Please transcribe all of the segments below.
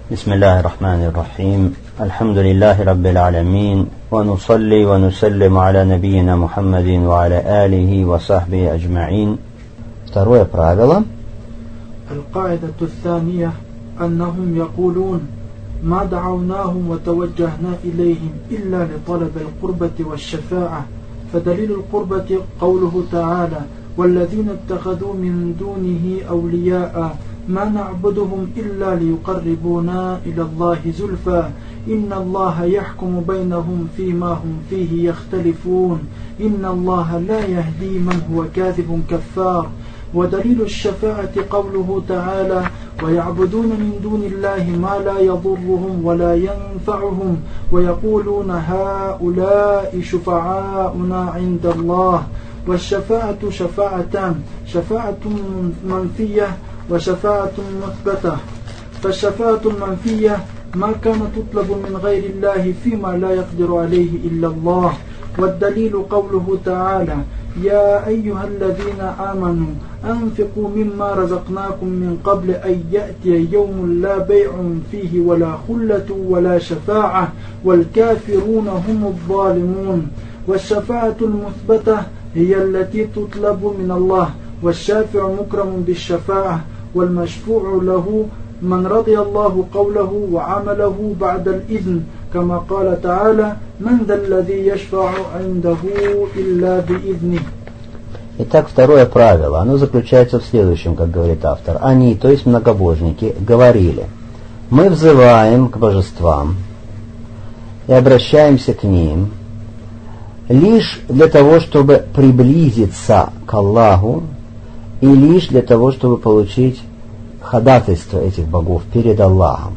بسم الله الرحمن الرحيم الحمد لله رب العالمين ونصلي ونسلم على نبينا محمد وعلى آله وصحبه أجمعين. Второе правило. القاعدة الثانية أنهم يقولون ما دعوناهم وتوجهنا إليهم إلا لطلب القربة والشفاعة، فدليل القربة قوله تعالى والذين اتخذوا من دونه أولياء ما نعبدهم إلا ليقربونا إلى الله زلفى إن الله يحكم بينهم فيما هم فيه يختلفون إن الله لا يهدي من هو كاذب كفار. ودليل الشفاعة قوله تعالى ويعبدون من دون الله ما لا يضرهم ولا ينفعهم ويقولون هؤلاء شفعاؤنا عند الله. والشفاعة شفاعتان، شفاعة منفية وشفاعة مثبتة. فالشفاعة المنفية ما كان تطلب من غير الله فيما لا يقدر عليه إلا الله. والدليل قوله تعالى يا أيها الذين آمنوا أنفقوا مما رزقناكم من قبل أن يأتي يوم لا بيع فيه ولا خلة ولا شفاعة والكافرون هم الظالمون. والشفاعة المثبتة هي التي تطلب من الله، والشافع مكرم بالشفاعة، والمشفوع له من رضي الله قوله وعمله بعد الإذن، كما قال تعالى من ذا الذي يشفع عنده إلا بإذنه. Итак, второе правило, оно заключается в следующем, как говорит автор. Они, то есть многобожники, говорили: мы взываем к божествам и обращаемся к ним лишь для того, чтобы приблизиться к Аллаху и лишь для того, чтобы получить ходатайство этих богов перед Аллахом.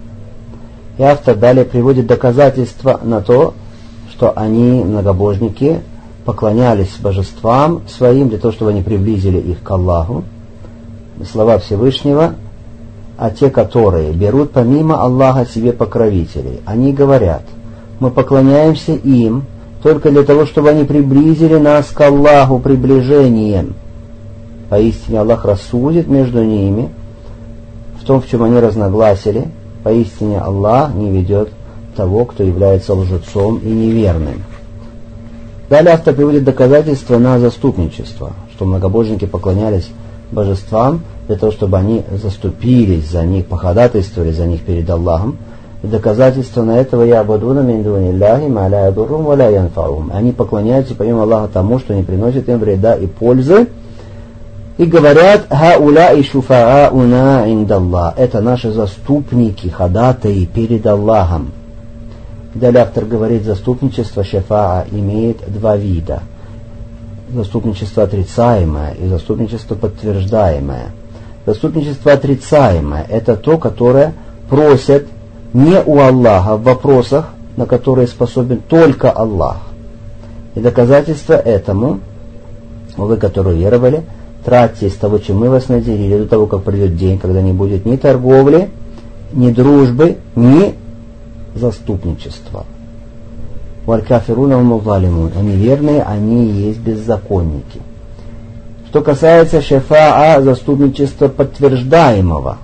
И автор далее приводит доказательства на то, что они, многобожники, поклонялись божествам своим для того, чтобы они приблизили их к Аллаху. Слова Всевышнего: а те, которые берут помимо Аллаха себе покровителей, они говорят: мы поклоняемся им только для того, чтобы они приблизили нас к Аллаху приближением. Поистине Аллах рассудит между ними в том, в чем они разногласили. Поистине Аллах не ведет того, кто является лжецом и неверным. Далее автор приводит доказательства на заступничество, что многобожники поклонялись божествам для того, чтобы они заступились за них, походатайствовали за них перед Аллахом. И доказательство на этого ябудуна мин дуниллахи ма ла ядуррум ва ла янфа'ум. Они поклоняются помимо Аллаха тому, что не приносит им вреда и пользы, и говорят: хауляи шуфаауна индаллах. Это наши заступники, ходатаи перед Аллахом. Далее автор говорит: заступничество шафаа имеет два вида: заступничество отрицаемое и заступничество подтверждаемое. Заступничество отрицаемое — это то, которое просят не у Аллаха в вопросах, на которые способен только Аллах. И доказательство этому: вы, которые веровали, тратьте из того, чем мы вас наделили, до того, как придет день, когда не будет ни торговли, ни дружбы, ни заступничества. Валь-кафируна хумуз-залимун. Они верные, они и есть беззаконники. Что касается шафаа, заступничества подтверждаемого,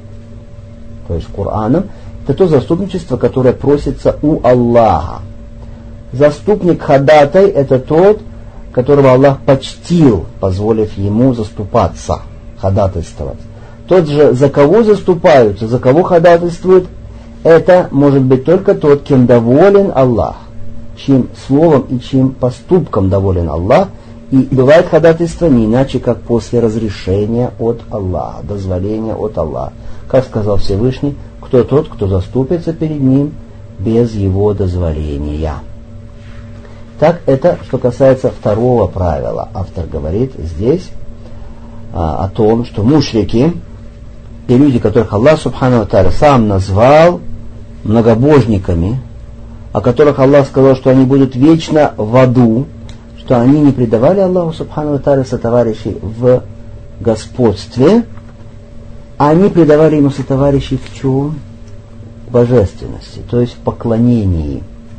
то есть Кораном, это то заступничество, которое просится у Аллаха. Заступник-ходатай — это тот, которого Аллах почтил, позволив ему заступаться, ходатайствовать. Тот же, за кого заступаются, за кого ходатайствуют, это может быть только тот, кем доволен Аллах, чьим словом и чьим поступком доволен Аллах. И бывает ходатайство не иначе, как после разрешения от Аллаха, дозволения от Аллаха. Как сказал Всевышний: кто тот, кто заступится перед ним без его дозволения. Так, это что касается второго правила. Автор говорит здесь о том, что мушрики и люди, которых Аллах субхану ва тааля сам назвал многобожниками, о которых Аллах сказал, что они будут вечно в аду, что они не предавали Аллаху субхану ва тааля сотоварищей в господстве, а они предавали ему сотоварищей в чем? В божественности, то есть в поклонении.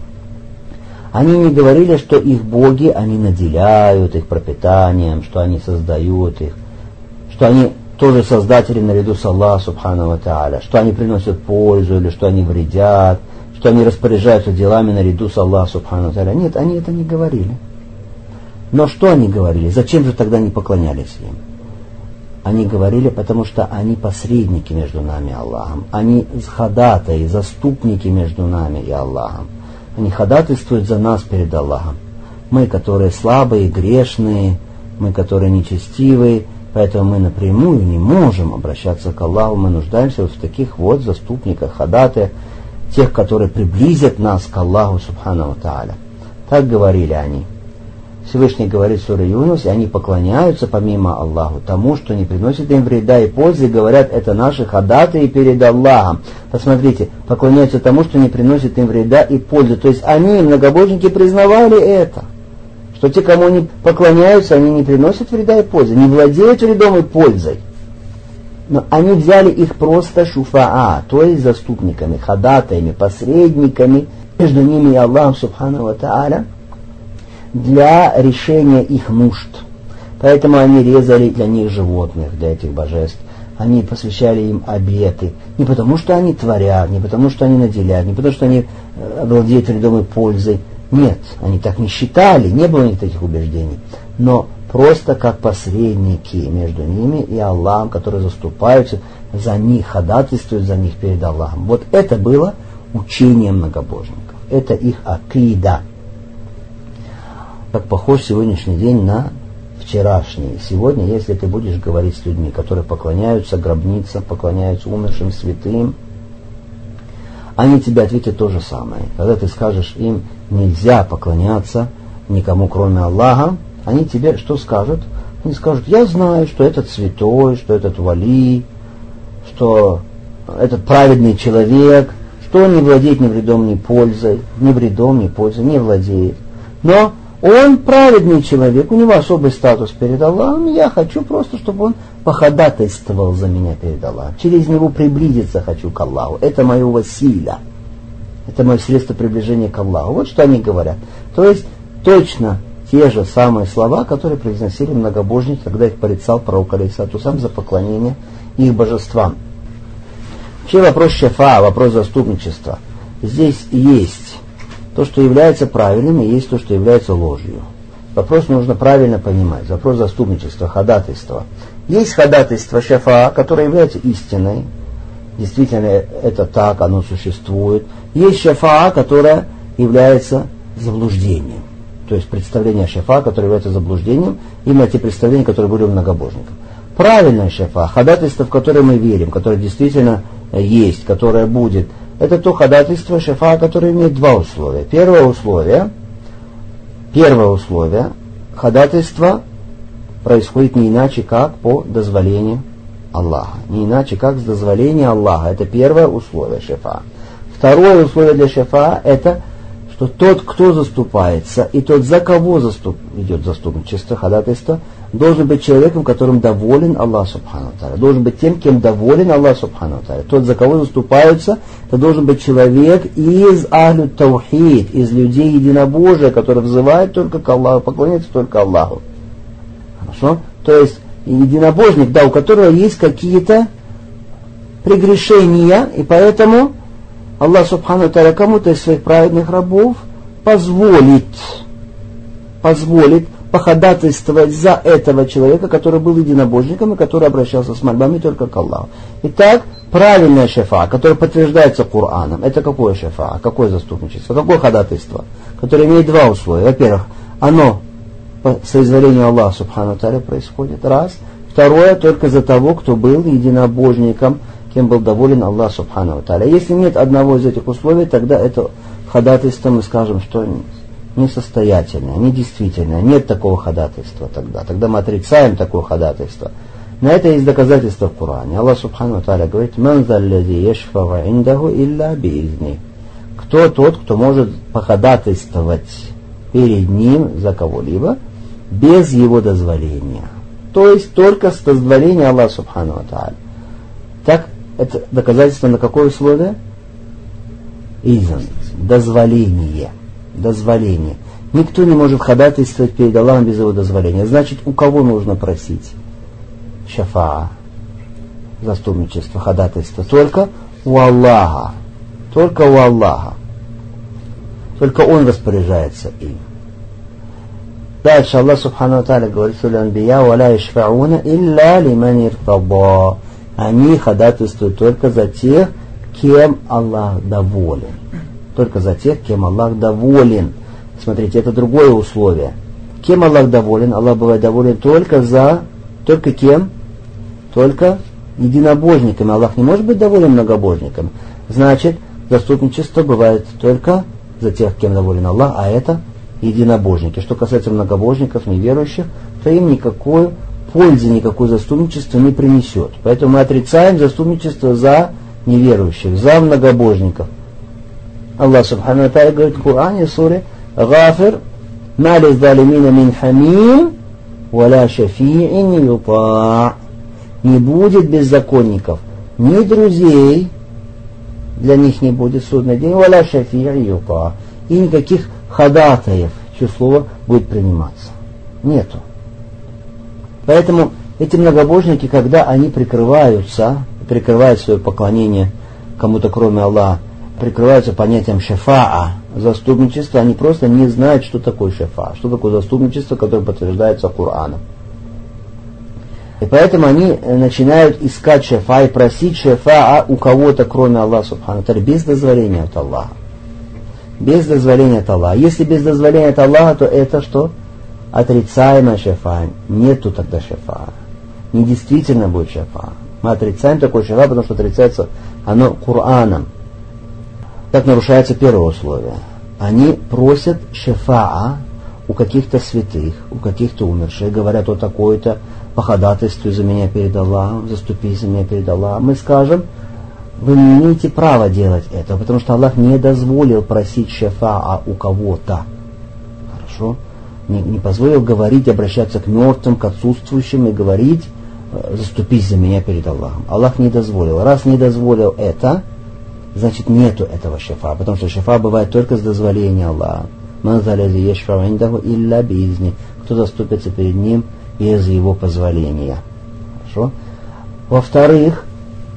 Они не говорили, что их боги, они наделяют их пропитанием, что они создают их, что они тоже создатели наряду с Аллахом Субхану ва Тааля, что они приносят пользу или что они вредят, что они распоряжаются делами наряду с Аллахом Субхану ва Тааля. Нет, они это не говорили. Но что они говорили? Зачем же тогда не поклонялись им? Они говорили, потому что они посредники между нами и Аллахом. Они ходатаи, заступники между нами и Аллахом. Они ходатайствуют за нас перед Аллахом. Мы, которые слабые, грешные, мы, которые нечестивые, поэтому мы напрямую не можем обращаться к Аллаху. Мы нуждаемся вот в таких вот заступниках, ходатаях, тех, которые приблизят нас к Аллаху Субхану ва Тааля. Так говорили они. Всевышний говорит в суре Юнус, и они поклоняются помимо Аллаху тому, что не приносит им вреда и пользы, и говорят, это наши ходатаи перед Аллахом. Посмотрите, поклоняются тому, что не приносит им вреда и пользы. То есть они, многобожники, признавали это, что те, кому они поклоняются, они не приносят вреда и пользы, не владеют вредом и пользой. Но они взяли их просто шуфаа, то есть заступниками, ходатаями, посредниками между ними и Аллахом Субхану ва Тааля, для решения их нужд. Поэтому они резали для них животных, для этих божеств. Они посвящали им обеты. Не потому, что они творят, не потому, что они наделяют, не потому, что они владеют вредом и пользой. Нет, они так не считали, не было у них таких убеждений. Но просто как посредники между ними и Аллахом, которые заступаются за них, ходатайствуют за них перед Аллахом. Вот это было учение многобожников. Это их акида. Как похож сегодняшний день на вчерашний. Сегодня, если ты будешь говорить с людьми, которые поклоняются гробницам, поклоняются умершим святым, они тебе ответят то же самое. Когда ты скажешь им, нельзя поклоняться никому, кроме Аллаха, они тебе что скажут? Они скажут, я знаю, что этот святой, что этот вали, что этот праведный человек, что он не владеет ни вредом, ни пользой, ни вредом, ни пользой, не владеет. Но он праведный человек, у него особый статус перед Аллахом, и я хочу просто, чтобы он походатайствовал за меня перед Аллахом. Через него приблизиться хочу к Аллаху. Это мое василя. Это мое средство приближения к Аллаху. Вот что они говорят. То есть точно те же самые слова, которые произносили многобожники, когда их порицал пророк алейхиссалату вассалям за поклонение их божествам. Вообще вопрос шафа, вопрос заступничества. Здесь есть то, что является правильным, и есть то, что является ложью. Вопрос нужно правильно понимать. Вопрос заступничества, ходатайства. Есть ходатайство шафа, которое является истиной. Действительно, это так, оно существует. Есть шафа, которое является заблуждением. То есть представление шафа, которое является заблуждением, именно те представления, которые были у многобожников. Правильное шафа, ходатайство, в которое мы верим, которое действительно есть, которое будет, это то ходатайство шафа, которое имеет два условия. Первое условие, ходатайство происходит не иначе, как по дозволению Аллаха. Не иначе, как с дозволения Аллаха. Это первое условие шафа. Второе условие для шафа, это что тот, кто заступается, и тот, за кого идет заступничество, ходатайство, должен быть человеком, которым доволен Аллах Субхану ва Тааля. Должен быть тем, кем доволен Аллах Субхану ва Тааля. Тот, за кого заступаются, это должен быть человек из ахлю таухид, из людей единобожия, который взывает только к Аллаху, поклоняется только Аллаху. Хорошо? То есть единобожник, да, у которого есть какие-то прегрешения, и поэтому Аллах Субхану ва Тааля кому-то из своих праведных рабов позволит походатайствовать за этого человека, который был единобожником и который обращался с мольбами только к Аллаху. Итак, правильное шафа, которое подтверждается Кораном, это какое шафа, какое заступничество, какое ходатайство, которое имеет два условия. Во-первых, оно по соизволению Аллаха Субхану ва Тааля происходит, раз. Второе, только за того, кто был единобожником, кем был доволен Аллах Субхану ва Тааля. Если нет одного из этих условий, тогда это ходатайство, мы скажем, что несостоятельное, недействительное. Нет такого ходатайства тогда. Тогда мы отрицаем такое ходатайство. На это есть доказательства в Коране. Аллах Субхану ва Тааля говорит: «Ман заллади яшфау индаху илля биизни». Кто тот, кто может походатайствовать перед ним за кого-либо без его дозволения. То есть только с дозволения Аллаха Субхану ва Тааля. Так, это доказательство на какое условие? Изн. Дозволение. Дозволение. Никто не может ходатайствовать перед Аллахом без его дозволения. Значит, у кого нужно просить? Шафаа. заступничество, ходатайство только у Аллаха. Только у Аллаха. Только Он распоряжается им. Дальше Аллах Субхану ва Тааля говорит: «Анбия валя ишфауна илля лиман иртада». Они ходатайствуют только за тех, кем Аллах доволен. Только за тех, кем Аллах доволен. Смотрите, это другое условие. Кем Аллах доволен? Аллах бывает доволен только кем? Только единобожниками. Аллах не может быть доволен многобожниками. Значит, заступничество бывает только за тех, кем доволен Аллах, а это единобожники. Что касается многобожников, неверующих, то им никакой пользы, никакое заступничество не принесет. Поэтому мы отрицаем заступничество за неверующих, за многобожников. Аллах Субхану ва Тааля говорит в Коране, в суре Гафир: «Ма лиззалимина мин хамим, валя шафи'ин юта». Не будет беззаконников, ни друзей, для них не будет в судный день, валя шафи'ин юта, и никаких ходатаев, чье слово будет приниматься. Нету. Поэтому эти многобожники, когда они прикрывают свое поклонение кому-то кроме Аллаха, прикрываются понятием шафаа, заступничества, они просто не знают, что такое шафаа, что такое заступничество, которое подтверждается Кораном. И поэтому они начинают искать шафаа и просить шафаа у кого-то кроме Аллаха Субхану ва Тааля, без дозволения от Аллаха. Без дозволения от Аллаха. Если без дозволения от Аллаха, то это что? Отрицаемая шафаа. Нету тогда шафаа. Недействительно будет шафаа. Мы отрицаем такое шафаа, потому что отрицается оно Кораном. Так нарушается первое условие. Они просят шафаа у каких-то святых, у каких-то умерших, говорят: «О такой-то, походатайствуй за меня перед Аллахом, заступись за меня перед Аллахом». Мы скажем: вы не имеете права делать это, потому что Аллах не дозволил просить шафаа у кого-то. Хорошо? Не позволил говорить, обращаться к мертвым, к отсутствующим и говорить: «Заступись за меня перед Аллахом». Аллах не дозволил. Раз не дозволил это, значит нету этого шафа, потому что шафа бывает только с дозволения Аллаха. Кто заступится перед ним без его позволения. Хорошо? Во-вторых,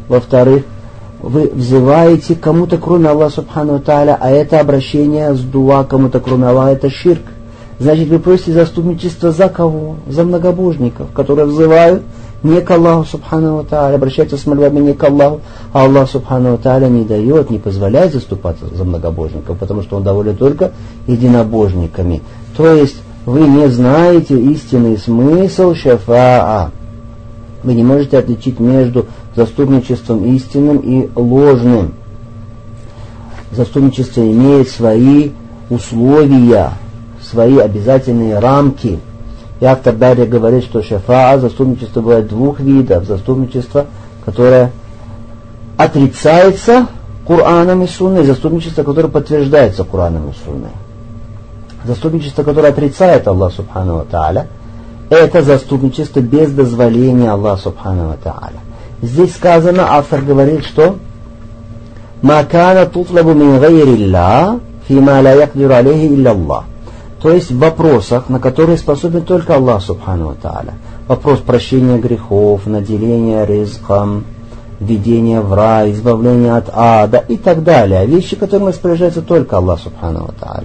вы взываете кому-то кроме Аллаха Субхану ва Тааля, а это обращение с дуа кому-то кроме Аллаха, это ширк. Значит, вы просите заступничество за кого? За многобожников, которые взывают не к Аллаху Субхану ва Тааля, обращаются с мольбами не к Аллаху, а Аллах Субхану ва Тааля не дает, не позволяет заступаться за многобожников, потому что Он доволен только единобожниками. То есть вы не знаете истинный смысл шафаа. Вы не можете отличить между заступничеством истинным и ложным. Заступничество имеет свои условия, свои обязательные рамки. И автор далее говорит, что шафаа, заступничество бывает двух видов. Заступничество, которое отрицается Кораном и Сунной, и заступничество, которое подтверждается Кораном и Сунной. Заступничество, которое отрицает Аллах Субхану ва Тааля, это заступничество без дозволения Аллаха Субхану ва Тааля. Здесь сказано, автор говорит, что «Ма кана тутлабу мин гайрилля, фима ла якдиру алейхи илля Аллах». То есть в вопросах, на которые способен только Аллах Субхану ва Тааля. Вопрос прощения грехов, наделения ризком, введения в рай, избавления от ада и так далее. Вещи, которыми распоряжается только Аллах Субхану ва Тааля.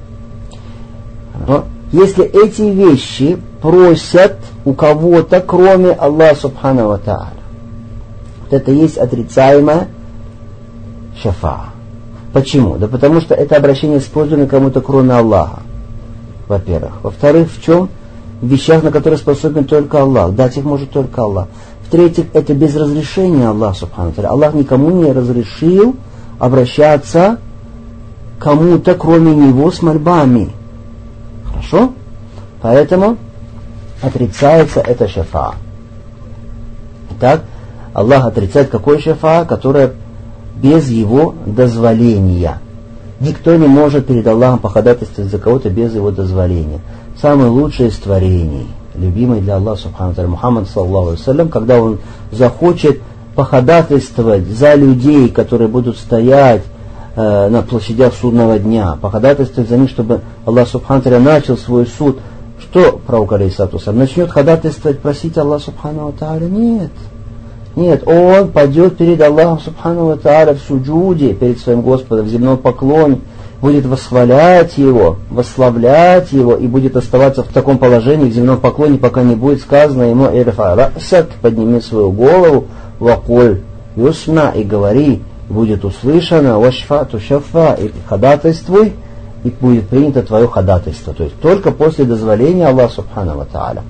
Но если эти вещи просят у кого-то, кроме Аллаха Субхану ва Тааля, вот это есть отрицаемая шафаа. Почему? Да потому что это обращение использовано кому-то, кроме Аллаха. Во-первых. Во-вторых, в чем? В вещах, на которые способен только Аллах. Дать их может только Аллах. В-третьих, это без разрешения Аллаха Субхану ва Тааля. Аллах никому не разрешил обращаться кому-то, кроме Него, с мольбами. Хорошо? Поэтому отрицается это шафаа. Итак, Аллах отрицает какое шафаа, которое без Его дозволения. Никто не может перед Аллахом походатайствовать за кого-то без Его дозволения. Самый лучший из творений, любимый для Аллаха Субхану ва Тааля, Мухаммад саллаллаху алейхи ва саллям, когда он захочет походатайствовать за людей, которые будут стоять на площадях судного дня, походатайствовать за них, чтобы Аллах Субхану ва Тааля начал свой суд, что пророк алейхиссалату вассалям начнет ходатайствовать, просить Аллаха Субхану ва Тааля? Нет. Нет, он пойдет перед Аллахом Субхану ва Тааля в суджуде, перед своим Господом, в земном поклоне, будет восхвалять Его, восславлять Его и будет оставаться в таком положении, в земном поклоне, пока не будет сказано ему «Ирфа расак», подними свою голову, «Вакуль юсма», и говори, будет услышано «Вашфа тушафа», и ходатайствуй, и будет принято твое ходатайство. То есть только после дозволения Аллаха Субхану ва Тааля.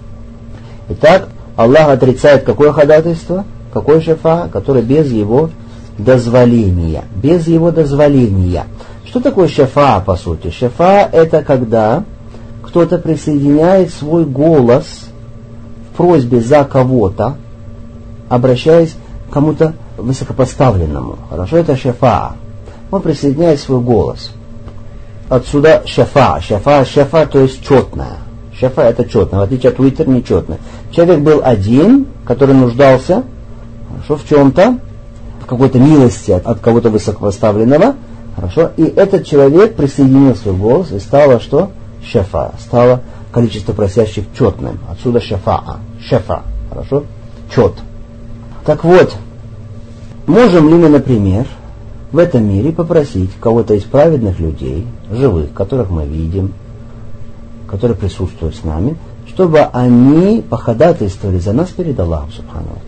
Итак, Аллах отрицает какое ходатайство, какое шафа, которое без его дозволения. Без его дозволения. Что такое шафа, по сути? Шафа — это когда кто-то присоединяет свой голос в просьбе за кого-то, обращаясь к кому-то высокопоставленному. Хорошо, это шафа. Он присоединяет свой голос. Отсюда шафа. Шафа, то есть четная. Шафа — это четное, в отличие от витр, нечетное. Человек был один, который нуждался хорошо, в чем-то, в какой-то милости от кого-то высокопоставленного. Хорошо, и этот человек присоединил свой голос, и стало что? Шафа. Стало количество просящих четным. Отсюда шафа. Шафа. Хорошо? Чет. Так вот, можем ли мы, например, в этом мире попросить кого-то из праведных людей, живых, которых мы видим, которые присутствуют с нами, чтобы они походатайствовали за нас перед Аллахом Субхану ва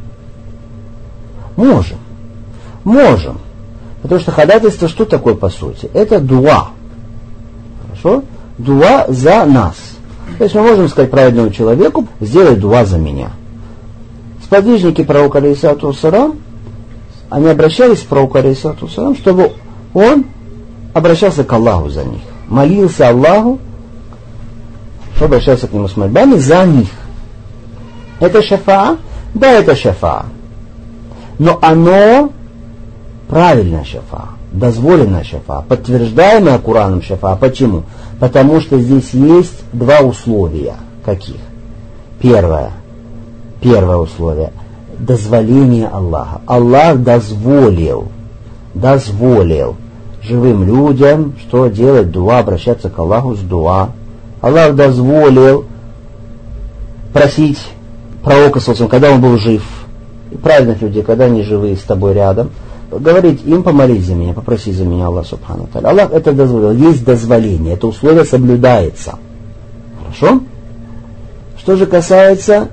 Тааля? Можем. Потому что ходатайство что такое по сути? Это дуа. Хорошо? Дуа за нас. То есть мы можем сказать праведному человеку: сделай дуа за меня. Сподвижники пророка алейхиссалату вассалям, они обращались к пророку алейхиссалату вассалям, чтобы он обращался к Аллаху за них. Молился Аллаху, что обращался к нему с мольбами за них. Это шафа? Да, это шафа. Но оно правильная шафа, дозволенная шафа, подтверждаемая Кураном шафа. Почему? Потому что здесь есть два условия. Каких? Первое условие — дозволение Аллаха. Аллах дозволил живым людям что делать? Дуа, обращаться к Аллаху с дуа. Аллах дозволил просить пророка, когда он был жив, и праведных людей, когда они живые с тобой рядом, говорить им: помолись за меня, попроси за меня Аллах Субхану ва Тааля. Аллах это дозволил. Есть дозволение. Это условие соблюдается. Хорошо? Что же касается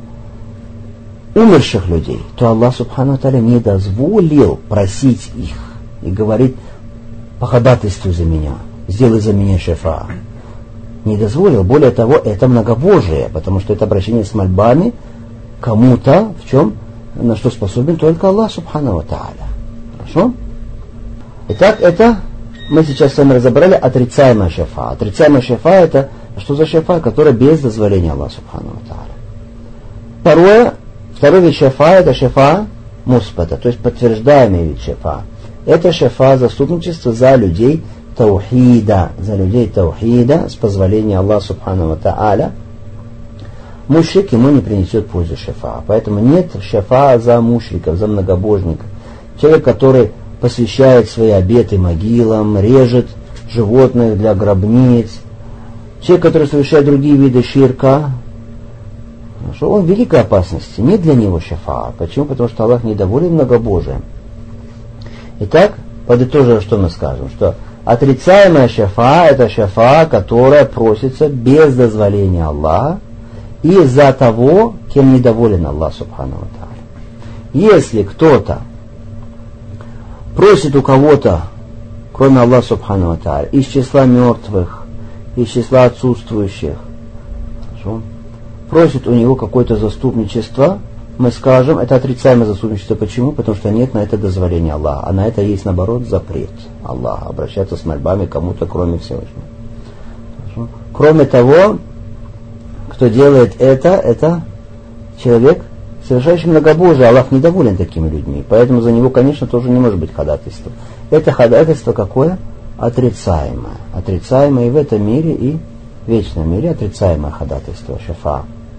умерших людей, то Аллах Субхану ва Тааля не дозволил просить их и говорить: походатайствуй за меня, сделай за меня шафа. Не дозволил. Более того, это многобожие, потому что это обращение с мольбами кому-то, в чем, на что способен только Аллах Субхану ва Тааля. Хорошо? Итак, это мы сейчас с вами разобрали отрицаемая шафа. Отрицаемая шафа — это что за шафа, которая без дозволения Аллаха Субхану ва Тааля. Второй вид шафа — это шафа муспата, то есть подтверждаемый вид шафа. Это шафа заступничество за людей таухида, с позволения Аллаха Субхану ва Тааля. Мушрик ему не принесет пользы шафа. Поэтому нет шафа за мушриков, за многобожников. Человек, который посвящает свои обеты могилам, режет животных для гробниц. Человек, который совершает другие виды ширка, он в великой опасности. Нет для него шафа. Почему? Потому что Аллах недоволен многобожием. Итак, подытоживая, что мы скажем, что отрицаемая шафа — это шафа, которая просится без дозволения Аллаха и за того, кем недоволен Аллах Субхану ва Тааля. Если кто-то просит у кого-то, кроме Аллаха Субхану ва Тааля, из числа мертвых, из числа отсутствующих, хорошо, просит у него какое-то заступничество, мы скажем, это отрицаемое заступничество. Почему? Потому что нет на это дозволения Аллаха, а на это есть, наоборот, запрет Аллаха, обращаться с мольбами кому-то, кроме Всевышнего. Хорошо. Кроме того, кто делает это человек, совершающий многобожие. Аллах недоволен такими людьми, поэтому за него, конечно, тоже не может быть ходатайства. Это ходатайство какое? Отрицаемое. Отрицаемое и в этом мире, и в вечном мире отрицаемое ходатайство, шафа.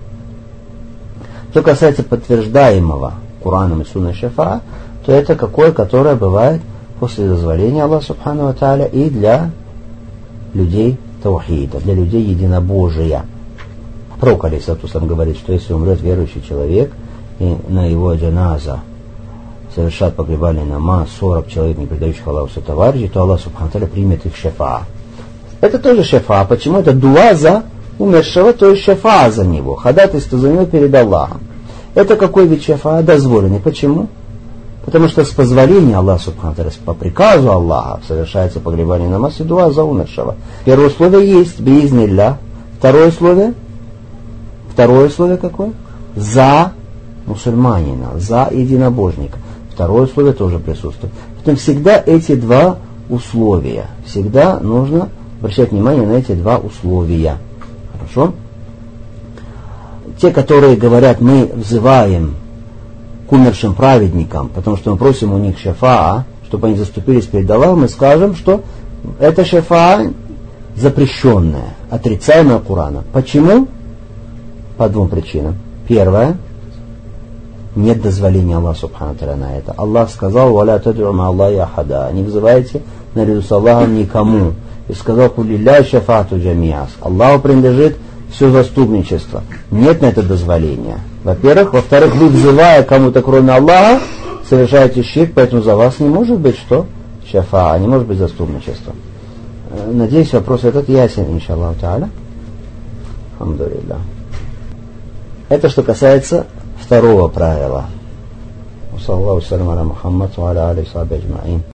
Что касается подтверждаемого Кураном и Сунной шафа, то это какое, которое бывает после дозволения Аллаха Субхану ва Тааля и для людей таухида, для людей единобожия. Пророк алейхиссалату вассалям говорит, что если умрет верующий человек, и на его джаназа совершат погребальный намаз 40 человек, не предающих Аллаху сотоварищей, то Аллах субхану ва тааля примет их шафаа. Это тоже шафаа. Почему? Это дуа за умершего, то есть шафаа за него, ходатайство за него перед Аллахом. Это какой вид шафаа? Дозволенный. Почему? Потому что с позволения Аллаха субхану ва тааля, по приказу Аллаха совершается погребальный намаз и дуа за умершего. Первое условие есть биизнилля. Второе условие какое? За мусульманина, за единобожника. Второе условие тоже присутствует. Поэтому всегда эти два условия. Всегда нужно обращать внимание на эти два условия. Хорошо? Те, которые говорят, мы взываем к умершим праведникам, потому что мы просим у них шафаа, чтобы они заступились перед Аллахом, мы скажем, что это шафаа запрещенная, отрицаемая Кораном. Почему? По двум причинам. Первое. Нет дозволения Аллаха субхану ва тааля на это. Аллах сказал: «Валя тад'у ма Аллахи ахада». Не вызывайте наряду с Аллахом никому. И сказал: «Кулилля шафату джамиас». Аллаху принадлежит все заступничество. Нет на это дозволения. Во-первых. Во-вторых, вы, взывая кому-то кроме Аллаха, совершаете ширк, поэтому за вас не может быть что? Шафа, не может быть заступничество. Надеюсь, вопрос этот ясен, иншаллаху тааля. Алхамдулиллах. Это что касается второго правила. Саллаллаху алейхи ва саллям аля Мухаммад ва аля алихи ва сахбихи аджмаин.